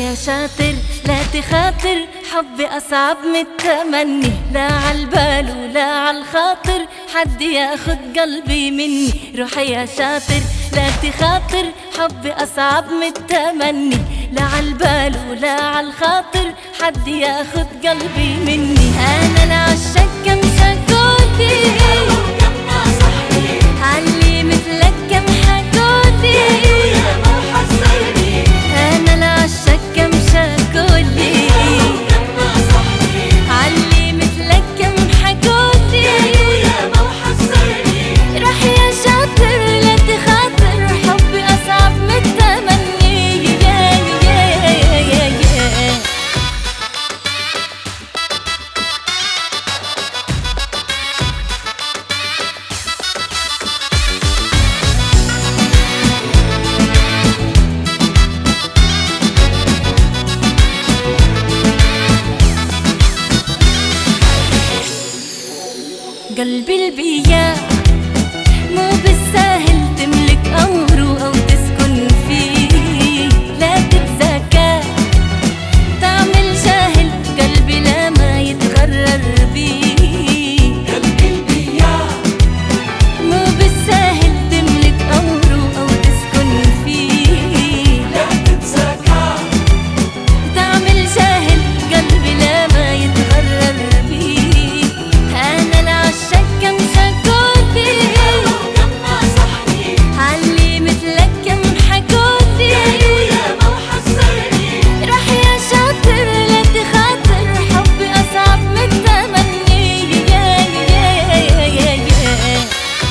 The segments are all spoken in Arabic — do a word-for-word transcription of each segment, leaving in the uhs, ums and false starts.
يا شاطر لا تخاطر، حبي أصعب من التمني، لا عالبال ولا عالخاطر حد ياخد قلبي مني. روحي يا شاطر لا تخاطر، حبي أصعب من التمني، لا عالبال ولا عالخاطر حد ياخد قلبي مني. أنا العشاق كم شكولي علي مثلك كم حكولي، أنا العشاق كم شكولي علي مثلك كم حكولي. روح يا شاطر لا تخاطر، حبي أصعب من التمني. يا يا يا يا قلبي البياع مو بالساهل تملك أمره أو تسكن فيه، لا تتزكى تعمل جاهل، قلبي لا ما يتغرر بيه. قلبي البياع مو بالساهل تملك أمره أو تسكن فيه، لا تتزكى تعمل جاهل، قلبي لا ما يتغرر بيه. أنا العشاق كم شكولي علي مثلك كم حكولي. روح يا شاطر لا تخاطر، حبي أصعب من التمني. يا يا يا يا يا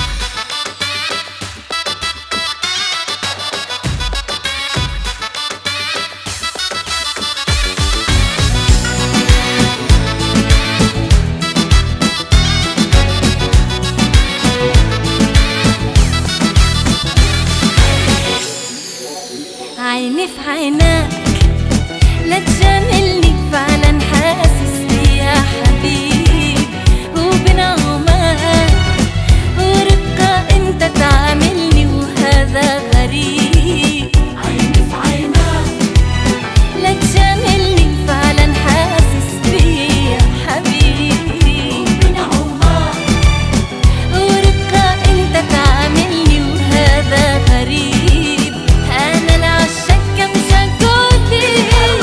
عيني في عيناك لا تجاملني، فعلا حاسس بي يا حبيب، وبنغمات ورقة انت تعاملني وهذا غريب. عيني في عيناك لا تجاملني، فعلا حاسس بي يا حبيبي، وبنغمات ورقة انت تعاملني وهذا غريب. أنا العشاق كم شكولي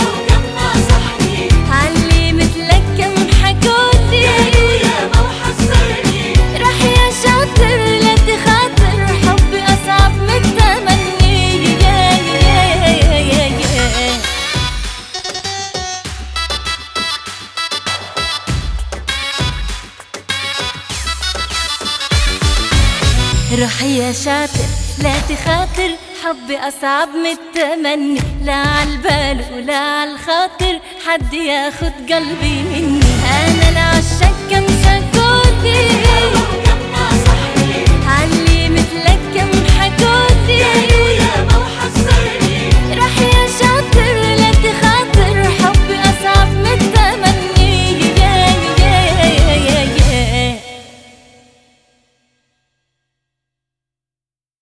علي مثلك كم حكولي. روح يا شاطر لا تخاطر، حبي أصعب من التمني. يا يا يا يا يا روحي يا شاطر لا تخاطر، حبي أصعب من التمني، لا عالبال ولا عالخاطر حد ياخد قلبي مني. أنا العشاق كم شكولي